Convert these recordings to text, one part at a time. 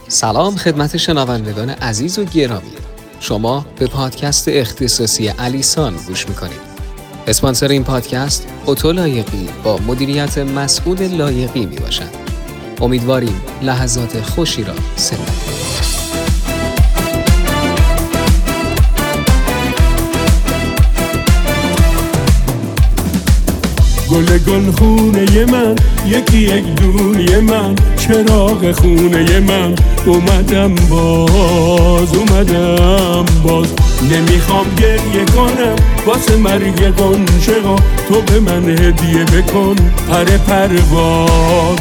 سلام خدمت شنوندگان عزیز و گرامی. شما به پادکست اختصاصی علیسان گوش میکنید. اسپانسر این پادکست اتو لایقی با مدیریت مسعود لایقی میباشد. امیدواریم لحظات خوشی را سپری کنید. گل گل خونه من، یکی یک دونه من، چراغ خونه من، اومدم باز نمیخوام گریه کنم واسه مرگ گنشه ها، تو به من هدیه بکن پر پرواز.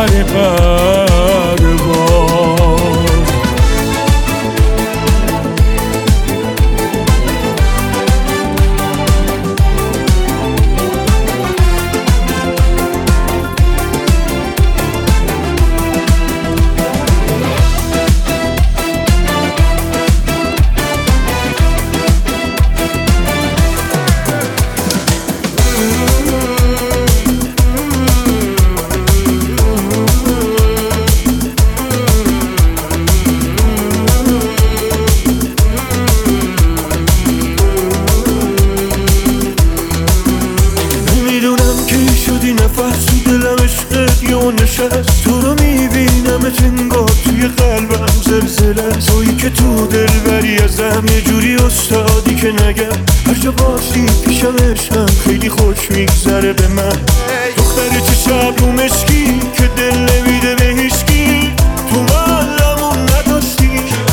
تو رو میبینم انگار توی قلبم زلزله، تویی که تو دل بری ازم یه جوری استادی که نگم هر جا باشی پیشم عشقم خیلی خوش میگذره به من. دختر چه شب رو مشکی که دل نمیده به هیچکی، تو قلبمون نداشتی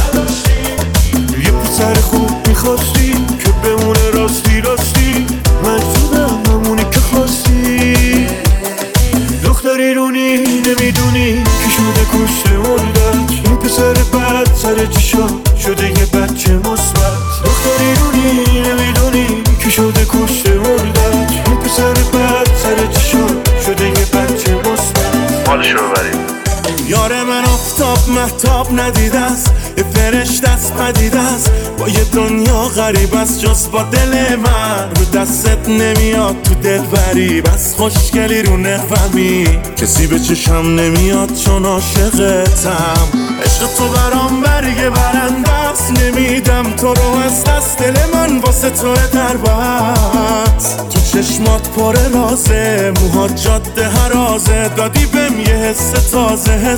یه پسر خوب میخواستی که بمونه راستی مجبورم همونی که خواستی. دختری رونی نمیدونی که شده کشته مردت، این پسر بد سر چشا شده یه بچه مثبت. دختری رونی نمیدونی که شده کشته مردت، این پسر بد سر چشا شده یه بچه مثبت. حالشو ببریم. یار من آفتاب مهتاب ندیده است، یه فرشته است پدیده است، با یه دنیا غریب است جز با دل من. رو دستت نمیاد تو دل بری، بس خوشگلی رو نفهمی کسی به چشم نمیاد چون عاشقتم. عشق تو برام برگ برنده است، نمیدم تو رو از دست، دل من واسه تو در بست. تو چشمات پر رازه، موهات جاده هرازه، دادی بهم یه حس تازه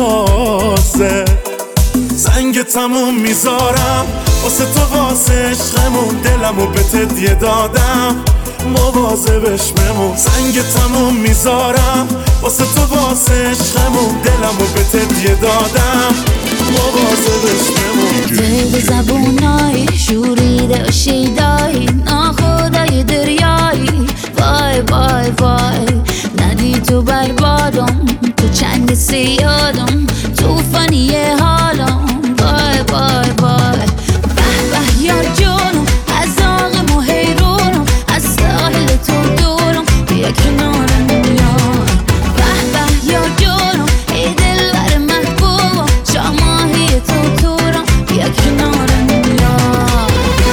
زنگ تموم میذارم واسه تو، واسه عشقمون دلمو به تدیه دادم، مواظبش بمون. زنگ تموم میذارم واسه تو، واسه عشقمون دلمو به تدیه دادم، مواظبش بمون. دل زبونای شوریده و شیدایی، ناخدای دریایی، وای وای وای ندی تو بربادم، تو چنگ سیادم، توفانی حالم، وای وای وای به به یار جونم، از آقم و حیرونم، از ساحل تو دورم، بیا کنارم یار. به به یار جونم، ای دل بر محبوبم، شاماهی تو تورم، بیا کنارم یار.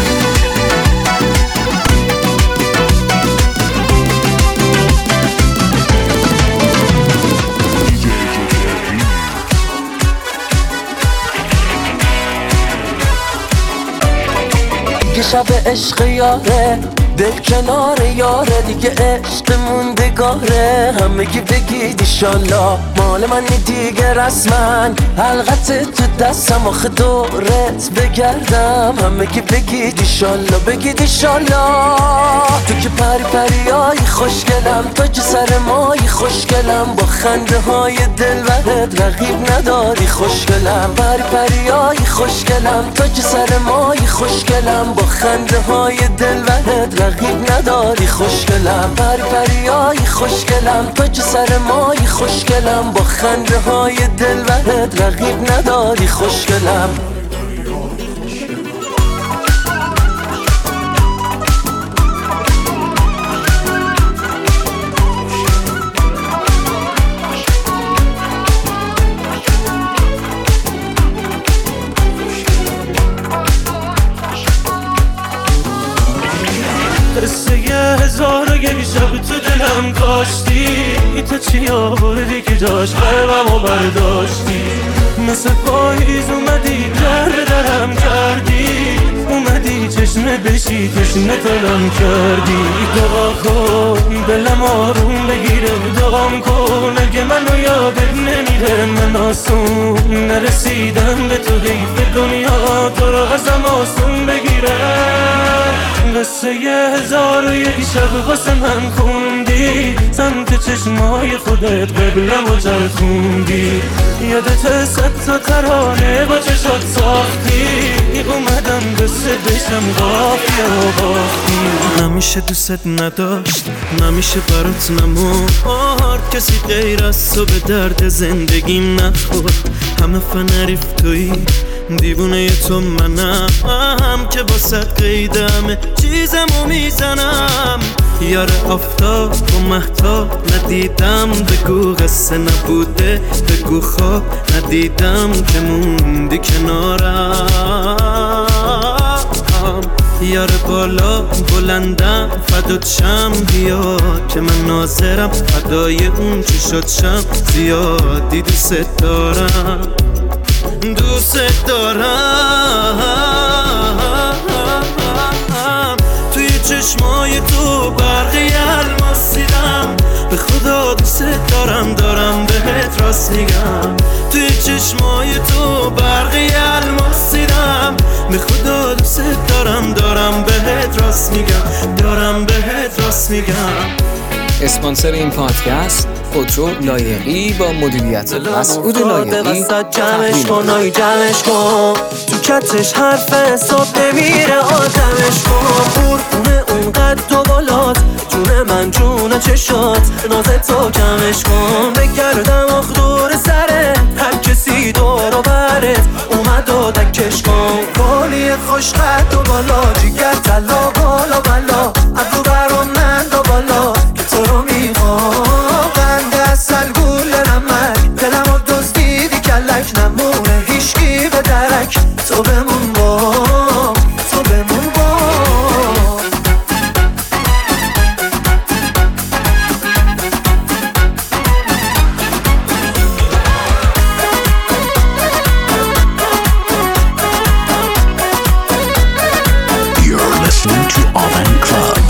دیگه شب عشق یاره، دل کنار یاره، دیگه عشق موندگاره، همگی بگید ایشالله مال منی دیگه رسما، حلقت تو دستم آخه دورت بگردم، همگی بگید ایشالله بگید ایشالله. تو که پری پریایی خوشگلم، تو که سر مایی خوشگلم، با خنده های دلبرت رقیب نداری خوشگلم. پری پریایی خوشگلم، تو که سر مایی خوشگلم، با خنده های دلبرت رقیب نداری خوشگلم. پری پریایی خوشگلم، تو که سر مایی خوشگلم، با خنده های دلبرت رقیب نداری خوشگلم. دلم کاشتی تو چی آوردی که داشت قلبمو برداشتی، مثل پای تشنه بشی تشنه تلم کردی دعا کن دلم آروم بگیره دعام کن اگه منو یادت نمیره من آسون نرسیدم به تو حیف دنیا تو رو ازم آسون بگیره قصه 1001 شب واسه من خوندی سمت چشمای خودت قبلم و چرخوندی یادت 100 تا ترانه با چشات ساختی اومدم قصه بشم قافیه و باختی نمیشه دوست نداشت نمیشه برات نمون کسی غیر از تو به درد زندگیم نخور همه فنریف تویی دیوونه تو منم که با صد قیدمه چیزمو میزنم یار آفتاب و مهتاب ندیدم بگو قصه نبوده بگو خواب ندیدم که موندی کنارم یار بالا بلندم فدات شم بیا که من ناظرم فدای اون چشات شم زیادی دوست دارم دوست دارم توی چشمای تو برقی الماس دیدم به خدا دوست دارم دارم بهت راست میگم توی چشمای تو برقی الماس دیدم به خدا دوست دارم دارم بهت راست میگم دارم بهت راست میگم. اسپانسر این پادکست خودرو لایقی با مدیریت مسعود لایقی جمعش کن جمعش کن تو کتش حرف حساب نمیره آدمش کن قربونه اون قد و بالات جون من جون چشات نازت تو کمش کن بگردم آخ دور سره هر کسی دور و برت اومد و دکش کن کالی خوش قد و بالا جگر تلا بالا بالا از رو برام من دو بالا که تو رو میخوام قند اصل گول نمک دلم رو دزدیدی کلک نمونه هیشگی به درک تو بمون با تو بمون با You're listening to Oven Club.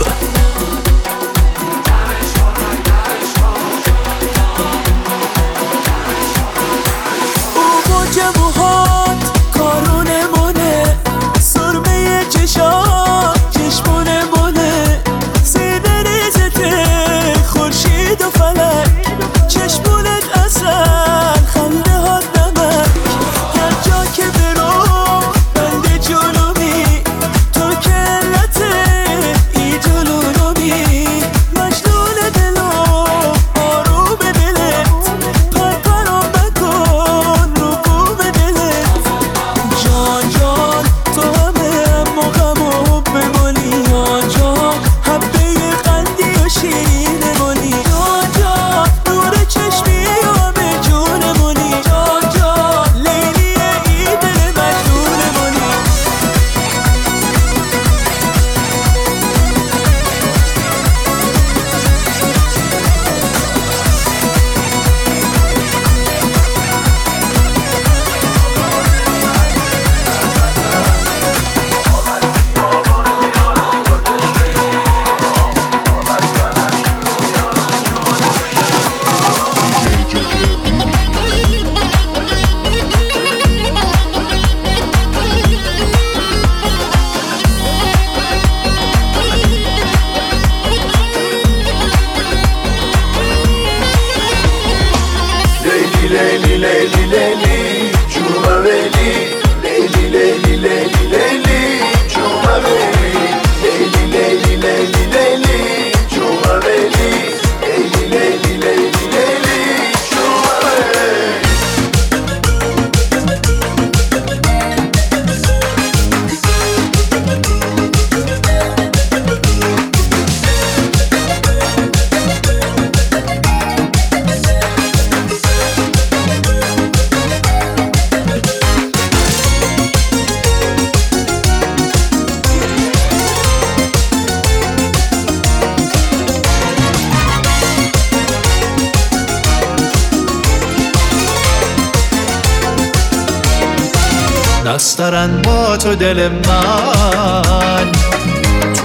دست دارن با تو دل من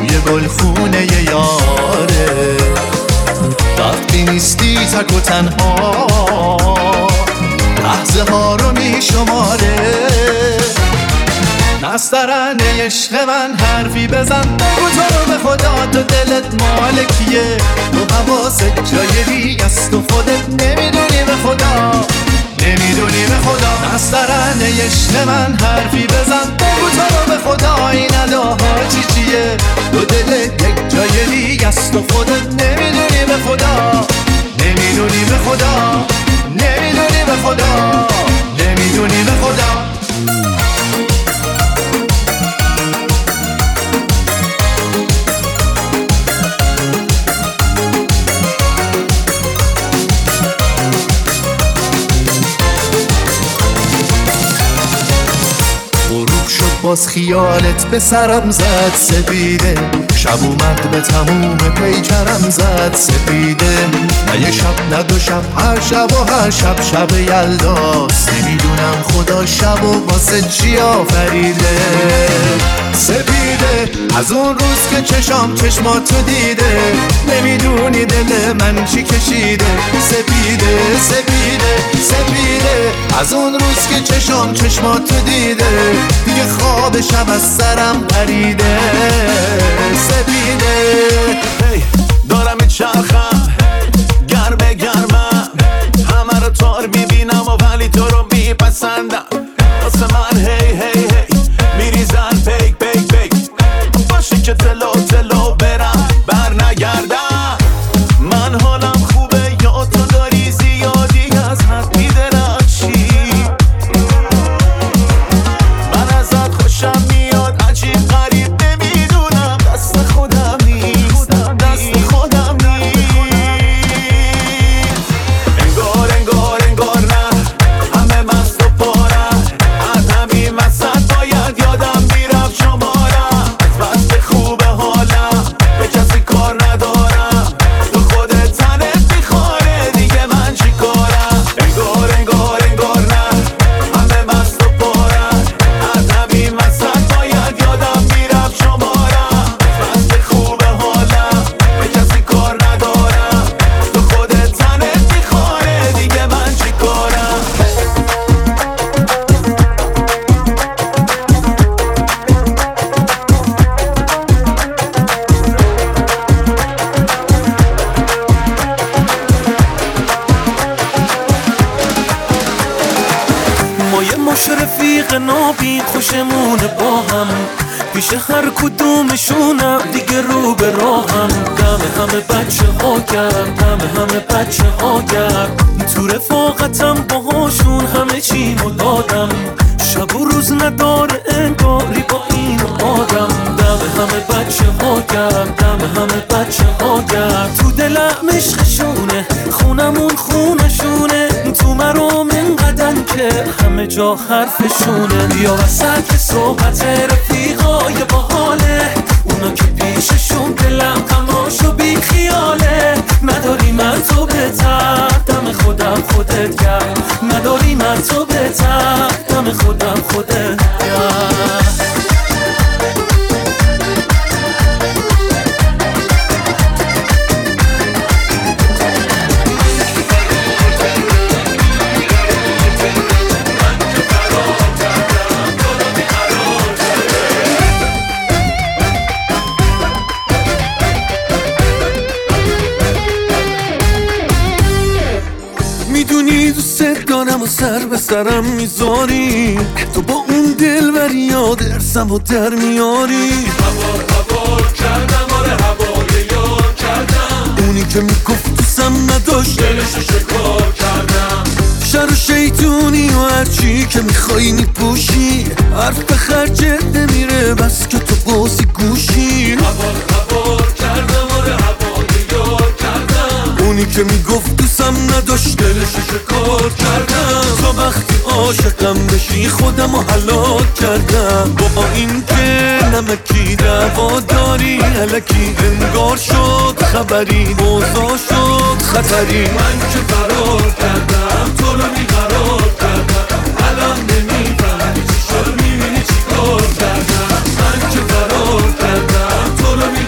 توی گلخونه یاره. وقتی نیستی تک و تنها لحظه ها رو می شماره. نسترنه عشق من حرفی بزن، بگو تو رو به خدا تو دلت مال کیه؟ تو حواست جای دیگه است و خودت نمیدونی به خدا، نمیدونی به خدا. نسترنه عشق من حرفی بزن، بگو تو رو به خدا این اداها چیه؟ تو دلت یک جای دیگه است و خودت نمیدونی به خدا، نمیدونی به خدا، نمیدونی به خدا، نمیدونی به خدا. باز خیالت به سرم زد سپیده، شب اومد به تموم پیکرم زد سپیده. نه یه شب نه دو شب، هر شب و هر شب شب یلداست. نمیدونم خدا شب و واسه چی آفریده سپیده. از اون روز که چشام چشماتو دیده، نمیدونی دل من چی کشیده سپیده سپیده سپیده. از اون روز که چشام چشماتو دیده، دیگه خواب شب از سرم پریده سپیده. دارم میچرخم گرمه گرمم، همه رو تار میبینم و ولی تو رو میپسندم. واسه من هی هی هی میریزن پیک پیک پیک، باشه که تلو تلو برم بر نگردم. من حالم خوبه یا تو داری زیادی از حد میدرخشی. من ازت خوشم میاد عجیب غریب، نمیدونم دست خودم نیست، دست خودم نیست. انگار انگار انگار نه، همه مست و پارم. از همین وسط باید یادم میرفت شمارم. از وقت خوبه حالم به کسی کار ندارم، تو خودت تنت میخواره دیگه من چی کارم. انگار انگار انگار نه، همه مست و پارم. از همین وسط باید یادم میرفت شمارم. از وقت خوبه حالم به کسی کار ندارم، تو خودت تنت میخواره دیگه من چی کارم. ما یه مش رفیق نابین خوشمونه با هم، پیش هر کدومشونم دیگه رو به راهم. دم همه بچه ها گرم، دم همه بچه ها گرم. تو رفاقتم باهاشون همه چیمو دادم، شب و روز نداره انگاری با این آدم. دم همه بچه ها گرم، دم همه بچه ها گرم. تو دلم عشقشونه، خونمون خونشونه. تو مرام اینقدن که همه جا حرفشونه. یا وسط صحبت رفیقای باحاله، اونا که پیششون دلم غماشو بی خیاله. نداری من تو بهتر، دم خودم خودت گرم. نداری من تو بهتر، دم خودم خودت گرم. میدونی دوست دارم و سر به سرم میذاری، تو با اون دلبری یاد ارسم و در میاری. هوار کردم، آره هوار یار کردم. اونی که میگفت دوستم نداشت دلشو شکار کردم. شر و شیطونی و هرچی که میخوایی میپوشی، حرف به خرجت نمیره بس که تو بازی گوشی. هوار کردم، آره هوار یار کردم. اونی که میگفت دوستم نداشت دلشو شکار کردم. تا وقتی عاشقم بشی خودم رو هلاک کردم. با این که نمکی دعوا داری الکی انگار شد خبری، اوضاع شد خطری. من که فرار کردم تو رو بیقرار کردم، الان نمیفهمی چی شد، میبینی چی کار کردم. من که فرار کردم تو رو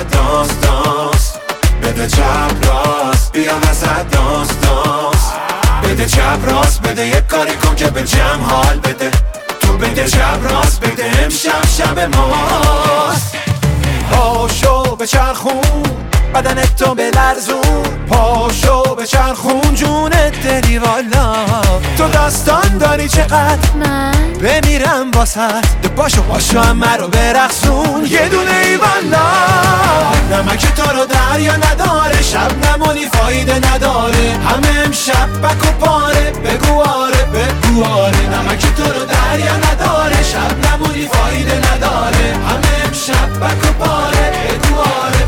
دانس دانس بده چپ راست بیا وسط دانس دانس بده چپ راست بده یک کاری کن که به جمع حال بده تو بده چپ راست بده امشب شب ماست پاشو به چرخون بدنت تو بلرزون پاشو به چرخون جونت دلی والا تو داستان داری چقدر من بمیرم واسط باشو همه رو برقصون یه دونه ای والا نمک تو رو دریا نداره شب نمونی فایده نداره همه امشب بک و پاره بگو آره نمک تو رو دریا نداره شب نمونی فایده نداره همه امشب بک و پاره بگو آره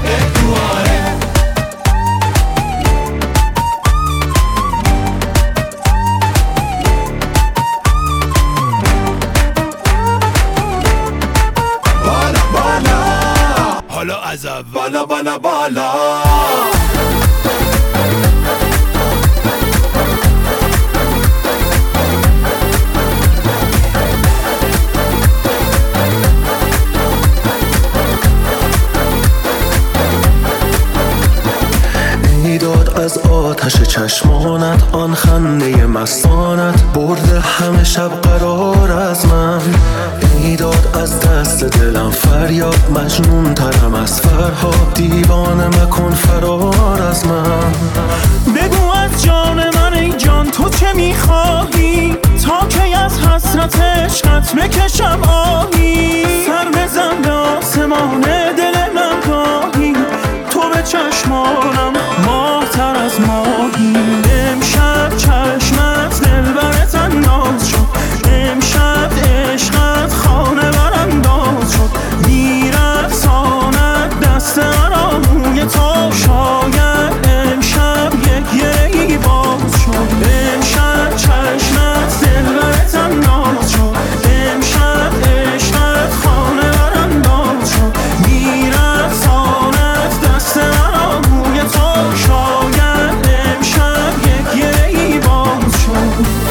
حالا از بالا بالا بالا میداد از آتش چشمانت آن خنده مستانت برده همه شب قرار از من میداد از دست دلم فریاد مجنون ترم از فرهاد دیوانه مکن فرار از من بگو از جان من ای جان تو چه میخواهی تا کی از حسرت عشقت بکشم آهی سر بزن به آسمان دل من گاهی تو به چشمانم ماه‌تر از ماهی امشب چشمت دلبرت انداز شد امشب عشقت خانه برانداز شد میرقصاند دست مرا موی تو شاید امشب یک یری باز شد امشب چشمت دلبرت انداز شد امشب عشقت خانه برانداز شد میرقصاند دست مرا موی تو شاید امشب یک یری باز شد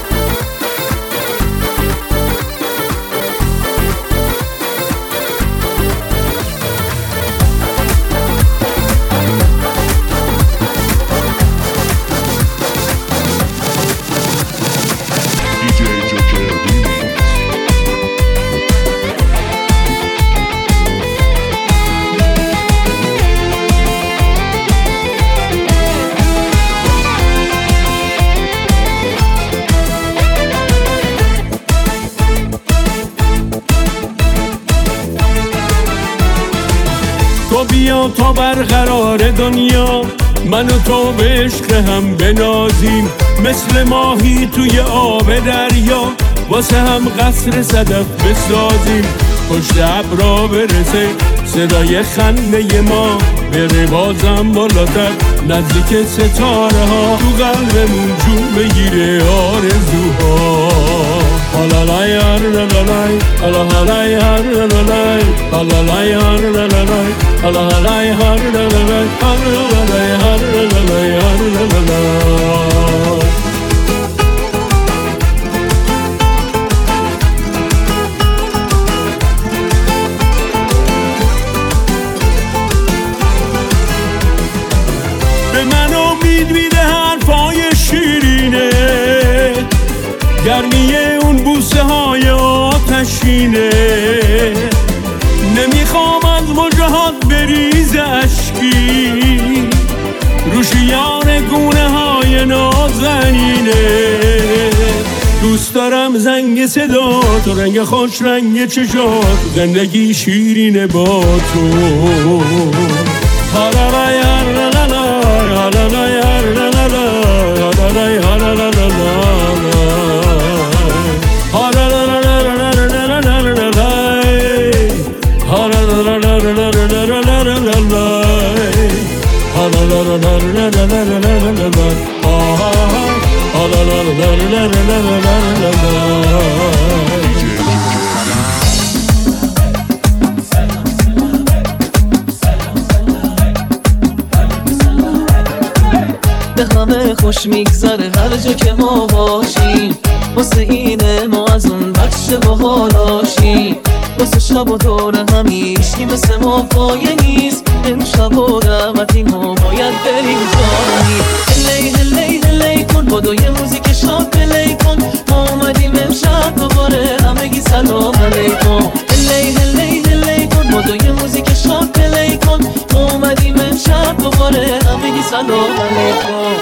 تو بیا تا برقرار دنیا من و تو به عشق هم بنازیم مثل ماهی توی آب دریا واسه هم قصر صدف بسازیم پشت ابرا برسه صدای خنده ما بره بازم بالاتر نزدیک ستاره ها تو قلبمون جون بگیره آرزوها هالالای هالالای هالالای هالالای هالالای هالالای هالالای هالالای هالالای هالالای به من امید میده حرفای شیرینه گرمی اون بوسه های آتشینه نمیخوام از مژهات بریز اشکی روشیان گونه های نازنینه دوست دارم زنگ صدا تو رنگ خوش رنگ چشات زندگی شیرینه با تو هالالای هالالای هالالای هالالای به همه خوش میگذره هر جا که ما باشیم واسه اینه ما از اون بخش باحالاشیم واسه شب و دور همی هیچکی مثل ما پایه نیست. امشب و دعوتی ما باید بریم جایی. هلی هلی هلی کن بادو یه موزیک شاد پلی کن. ما اومدیم امشب دوباره همگی سلام علیکم. هلی هلی هلی کن بادو یه موزیک شاد پلی کن. ما اومدیم امشب دوباره همگی سلام علیکم.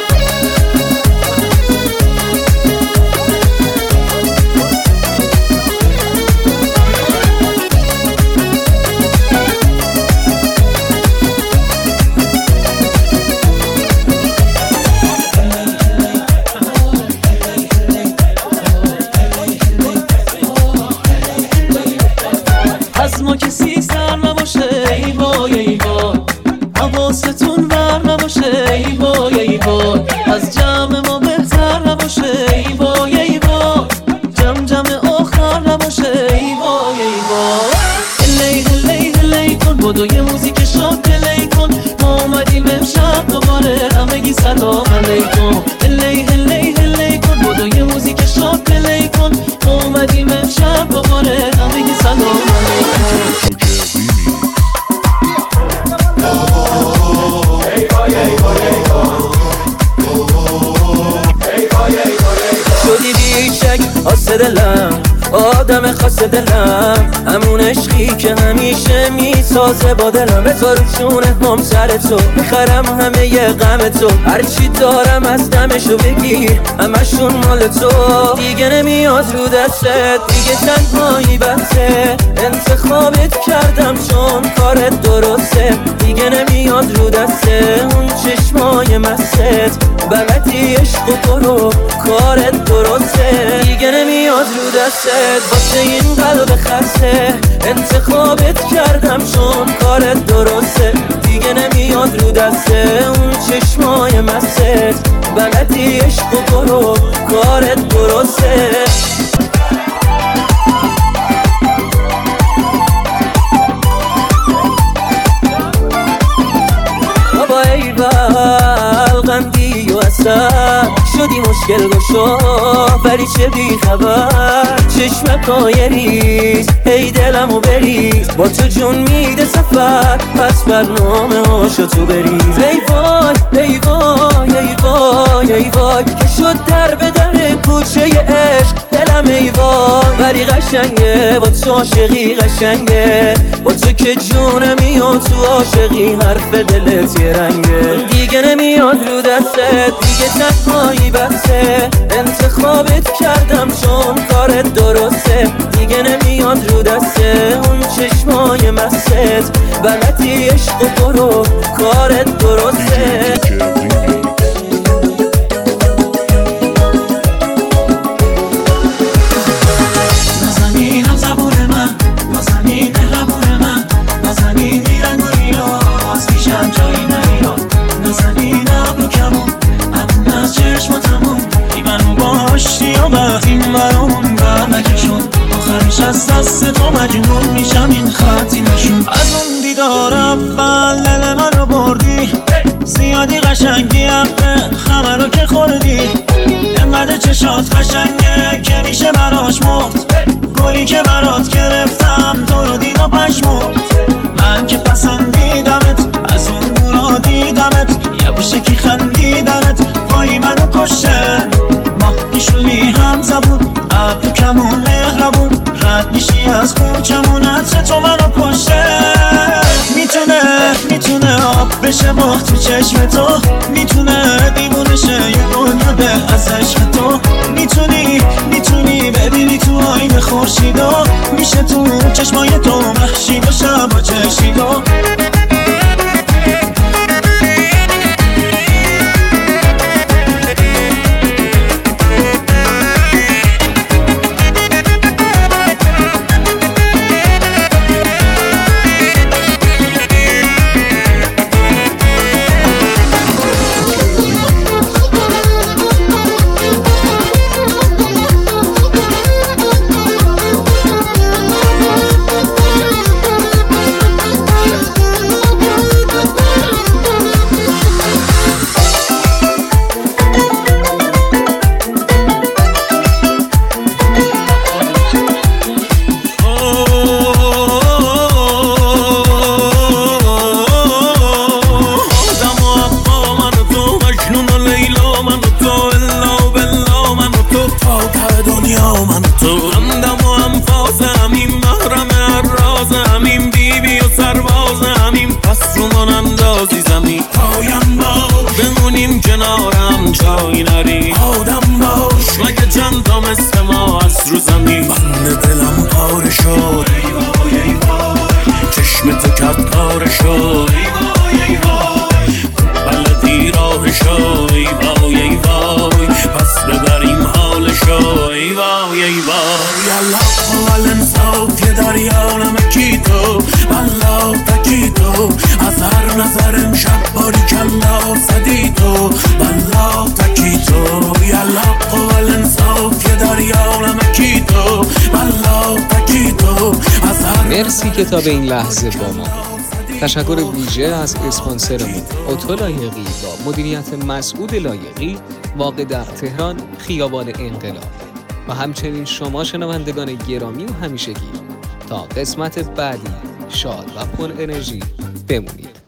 از ما کسی سر نباشه ای وای ای وای. حواستون بر نباشه ای وای ای وای. از جمع ما بهتر نباشه ای وای ای وای. جمع آخر نباشه ای وای ای وای. هلی هلی هلی کن بادو یه موزیک شاد پلی کن. ما اومدیم امشب دوباره همگی سلام علیکم. هلی هلی هلی کن بادو یه موزیک شاد پلی کن. ما اومدیم امشب دوباره همگی سلام علیکم. شدی بیشک آسه دلم آدم خاص دلم. همون عشقی که همیشه میسازه با دلم. بذار چونه هم سر تو بخرم همه ی غم تو. هرچی دارم از دمشو بگیر همشون مال تو. دیگه نمیاد رو دستت دیگه تنهایی بسه. انتخابت کردم چون کارت درسته. دیگه نمیاد رو دسته اون چشمای مست. بلدی عشق و برو کارت درسته. دیگه نمیاد رو دستت واسه این قلب خسته. انتخابت کردم چون کارت درسته. دیگه نمیاد رو دسته اون چشمای مست. بلدی عشق و برو کارت درسته. بابا ای قندی و اصلا شدی مشکل گشا ولی چه بی خبر. چشمکای ریز هی دلمو بریز. با تو جون میده سفر پس برنامه هاشو تو بریز. ای وای ای وای ای وای ای وای که شد در به در کوچه عشق دلم ای وای. ولی قشنگه با تو عاشقی قشنگه. با تو که جون میاد تو عاشقی حرف دلت یه رنگه. دیگه نمیاد رو دستت دیگه تنهایی بسه. انتخابت کردم چون کارت درسته. دیگه نمیاد رو دسته اون چشمای مست. بلدی عشق و برو کارت درسته. نازنین هم زبون من نازنین مهربون من. نازنین میرنگ و ریاض پیشم جایی نمیاد. نازنین ابرو کمون ابون از چشماتمون. ای منو باشتی و وقتی برامون بر نکشون. آخرش از دست تو مجنون میشم این خطی نشون. از اون دیدار اول دل منو بردی. زیادی قشنگی خمه رو که خوردی. انقدر چشات قشنگه که میشه براش مرد. گلی که برات گرفتم تو رو دید و پشمرد. من که پسندیدمت از اون دورا دیدمت. یه بوشه که خندیدنت وای منو کشه. ما پیشونی هم زبون ابرو کمون مهربون. رد میشی از کوچمون عطر تو منو کشه. میتونه آب بشه ماه تو چشم تو. میتونه دیوونه شه یه دنیا ده از عشق تو. میتونی ببینی تو آینه خورشیدو. میشه تو چشمای تو محشید و شب و چشیدو. بازی زمین پایم باش بمونیم کنارم جایی نری آدم باش مگه چندتا مثل ما از رو زمین بند دلم پاره شد ای وای ای وای چشم تو کرد کار شد ای وای ای وای بلدی راهشو ای وای ای وای پس ببریم حالشو ای وای ای وای الله اول انصاف یه دریا نمکی تو والله تکی تو از هر نظر امشب باری کلا صدی تو والله تکی تو الله اول انصاف یه دریا نمکی تو والله تکی تو از هر مرسی که تا به این لحظه با ما. تشکر ویژه از اسپانسرمون اتو لایقی با مدیریت مسعود لایقی واقع در تهران خیابان انقلاب و همچنین شما شنوندگان گرامی و همیشگی تا قسمت بعدی شاد و پر انرژی بمونید.